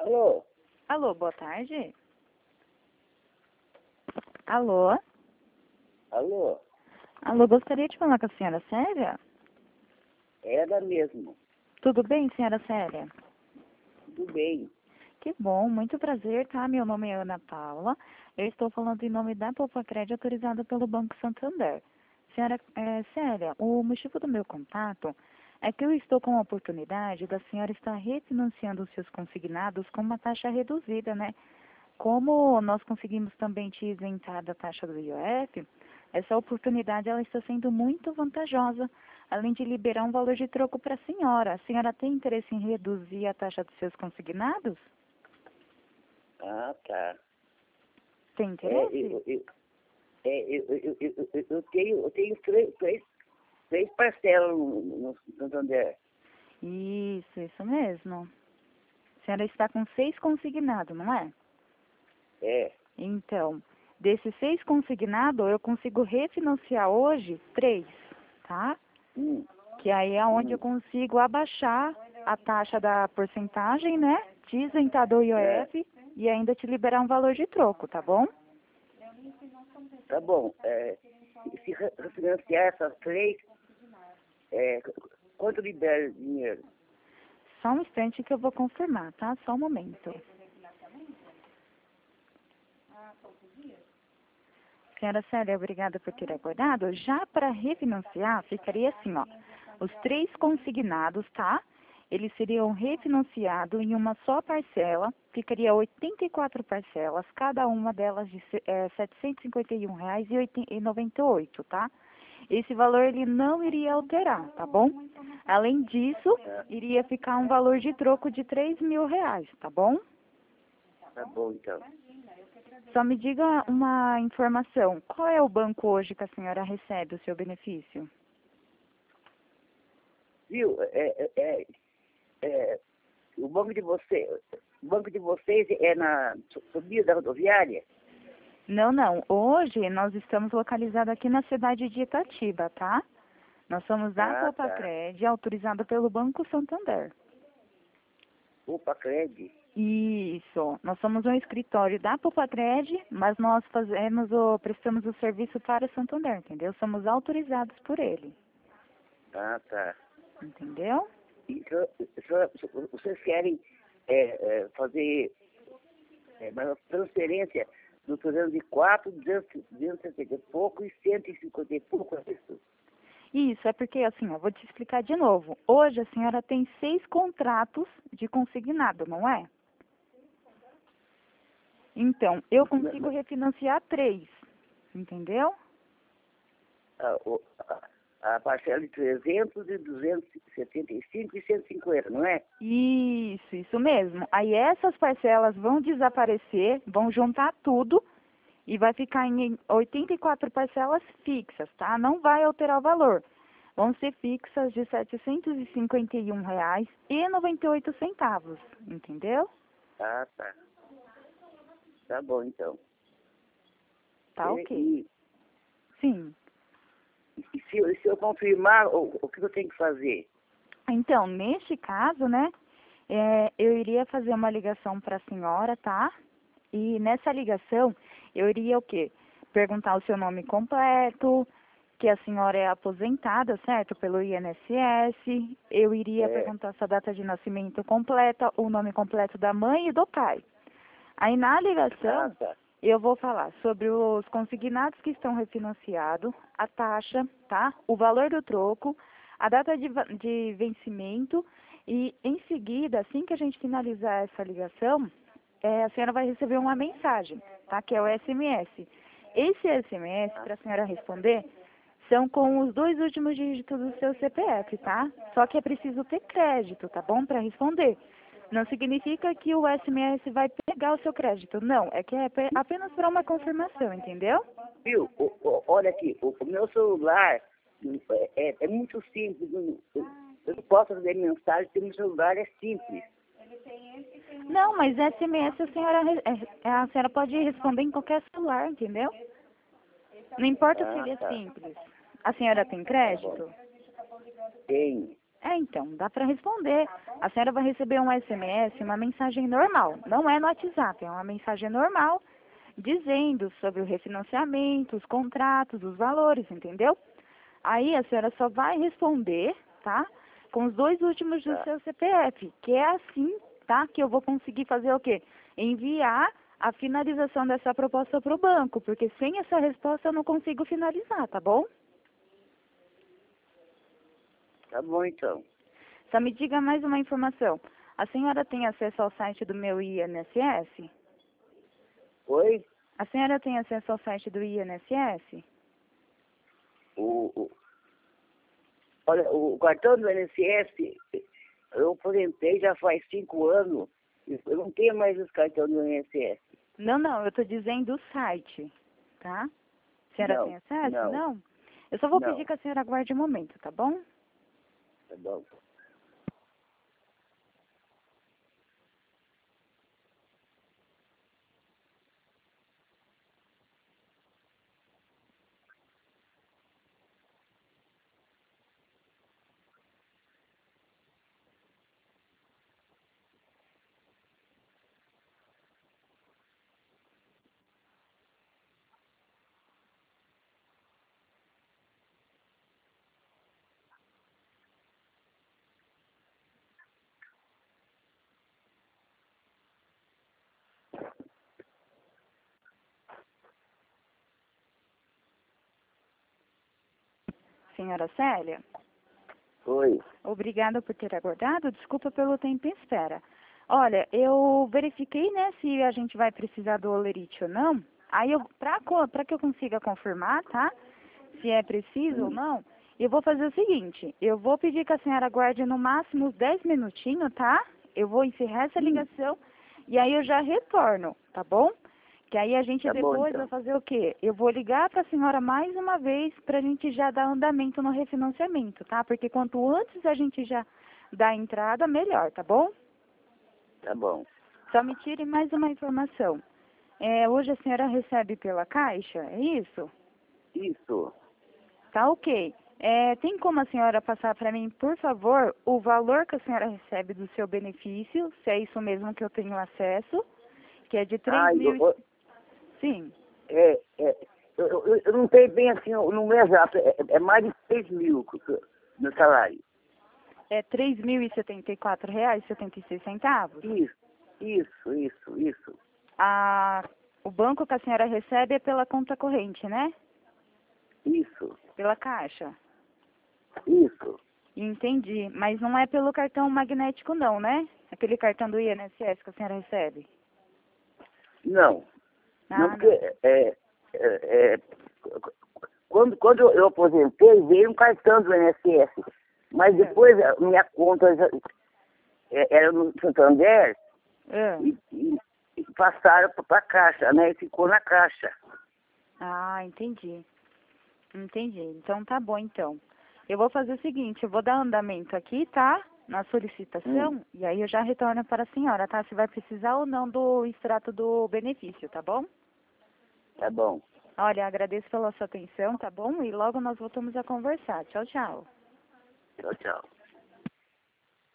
Alô? Alô, boa tarde. Alô? Alô? Alô, gostaria de falar com a senhora Célia? Ela mesmo. Tudo bem, senhora Célia? Tudo bem. Que bom, muito prazer, tá? Meu nome é Ana Paula. Eu estou falando em nome da Popacred, autorizada pelo Banco Santander. Senhora Célia, o motivo do meu contato é que eu estou com a oportunidade da senhora estar refinanciando os seus consignados com uma taxa reduzida, né? Como nós conseguimos também te isentar da taxa do IOF, essa oportunidade ela está sendo muito vantajosa, além de liberar um valor de troco para a senhora. A senhora tem interesse em reduzir a taxa dos seus consignados? Ah, tá. Tem É, interesse? eu tenho três parcelas no Santander. Isso mesmo. A senhora está com 6 consignados, não é? É. Então, desses 6 consignados, eu consigo refinanciar hoje 3, tá? Hum, Que aí é onde eu consigo abaixar a taxa da porcentagem, né? Te isentar do IOF e ainda te liberar um valor de troco, tá bom? tá bom. Se refinanciar essas três, quanto libera de dinheiro? Só um instante que eu vou confirmar, tá? Só um momento. Senhora Célia, obrigada por ter aguardado. Já para refinanciar, ficaria assim, ó. Os 3 consignados, tá? Eles seriam refinanciados em uma só parcela. Ficaria 84 parcelas, cada uma delas de R$ 751,98, tá? Esse valor ele não iria alterar, tá bom? Além disso, iria ficar um valor de troco de R$ 3.000, tá bom? Tá bom, então. Só me diga uma informação. Qual é o banco hoje que a senhora recebe o seu benefício? Viu? O banco de vocês é na subida da rodoviária? Não. Hoje nós estamos localizados aqui na cidade de Itatiba, tá? Nós somos da Ah, tá. Popacred, autorizado pelo Banco Santander. Opa, Cred. Isso. Nós somos um escritório da Popacred, mas nós prestamos o serviço para o Santander, entendeu? Somos autorizados por ele, Ah, tá. entendeu? E vocês querem fazer uma transferência do 304, 260 e pouco e 150 e pouco, é isso? Isso, é porque assim, eu vou te explicar de novo. Hoje a senhora tem 6 contratos de consignado, não é? Então, eu consigo refinanciar 3, entendeu? A parcela de 300 e 275 e 150, não é? Isso mesmo. Aí essas parcelas vão desaparecer, vão juntar tudo e vai ficar em 84 parcelas fixas, tá? Não vai alterar o valor. Vão ser fixas de R$ 751,98, entendeu? Ah, tá. Tá bom, então. Tá ok. E Sim. se eu confirmar, o que eu tenho que fazer? Então, neste caso, né, eu iria fazer uma ligação para a senhora, tá? E nessa ligação, eu iria o quê? Perguntar o seu nome completo, que a senhora é aposentada, certo? Pelo INSS. Eu iria perguntar sua data de nascimento completa, o nome completo da mãe e do pai. Aí na ligação, Tá. eu vou falar sobre os consignados que estão refinanciados, a taxa, tá? O valor do troco, a data de vencimento e em seguida, assim que a gente finalizar essa ligação, a senhora vai receber uma mensagem, tá? Que é o SMS. Esse SMS, para a senhora responder, são com os 2 últimos dígitos do seu CPF, tá? Só que é preciso ter crédito, tá bom? Para responder. Não significa que o SMS vai pegar o seu crédito. Não, é que é apenas para uma confirmação, entendeu? Viu? Olha aqui, o meu celular é muito simples. Eu não posso fazer mensagem porque meu celular é simples. Não, mas SMS a senhora pode responder em qualquer celular, entendeu? Não importa se ele é Tá. simples. A senhora tem crédito? Tem. Então, dá para responder. A senhora vai receber um SMS, uma mensagem normal. Não é no WhatsApp, é uma mensagem normal dizendo sobre o refinanciamento, os contratos, os valores, entendeu? Aí a senhora só vai responder, tá? Com os 2 últimos do Tá, seu CPF, que é assim, tá? Que eu vou conseguir fazer o quê? Enviar a finalização dessa proposta para o banco, porque sem essa resposta eu não consigo finalizar, tá bom? tá bom então. Só me diga mais uma informação. A senhora tem acesso ao site do meu INSS? Oi? A senhora tem acesso ao site do INSS? O, olha, o cartão do INSS, eu aposentei já faz 5 anos. Eu não tenho mais os cartões do INSS. Não, eu estou dizendo o site, tá? A senhora tem Não, acesso? não, Não? Eu só vou pedir não. que a senhora aguarde um momento, tá bom? Tá bom. Senhora Célia, Oi. obrigada por ter aguardado. Desculpa pelo tempo em espera. Olha, eu verifiquei, né, se a gente vai precisar do olerite ou não. Aí, para que eu consiga confirmar, tá? Se é preciso ou não, eu vou fazer o seguinte. Eu vou pedir que a senhora aguarde no máximo uns 10 minutinhos, tá? Eu vou encerrar essa ligação e aí eu já retorno, tá bom? Que aí a gente Tá bom depois vai então. fazer o quê? Eu vou ligar para a senhora mais uma vez para a gente já dar andamento no refinanciamento, tá? Porque quanto antes a gente já dá a entrada, melhor, tá bom? Tá bom. Só me tire mais uma informação. Hoje a senhora recebe pela Caixa, é isso? Isso. Tá ok. Tem como a senhora passar para mim, por favor, o valor que a senhora recebe do seu benefício, se é isso mesmo que eu tenho acesso, que é de 3 Ah, mil... Sim. eu não tenho bem assim o número exato. É mais de 6 mil meu salário. É R$ 3.074,76. Isso. O banco que a senhora recebe é pela conta corrente, né? Isso. Pela Caixa. Isso. Entendi. Mas não é pelo cartão magnético não, né? Aquele cartão do INSS que a senhora recebe. Não. Não, Ah, porque não. quando eu aposentei, veio um cartão do INSS. Mas depois a minha conta era no Santander Ah. e passaram para a Caixa, né? E ficou na Caixa. Ah, entendi. Entendi. Então tá bom então. Eu vou fazer o seguinte, eu vou dar andamento aqui, tá? Na solicitação, e aí eu já retorno para a senhora, tá? Se vai precisar ou não do extrato do benefício, tá bom? Tá bom. Olha, agradeço pela sua atenção, tá bom? E logo nós voltamos a conversar. Tchau, tchau. Tchau, tchau.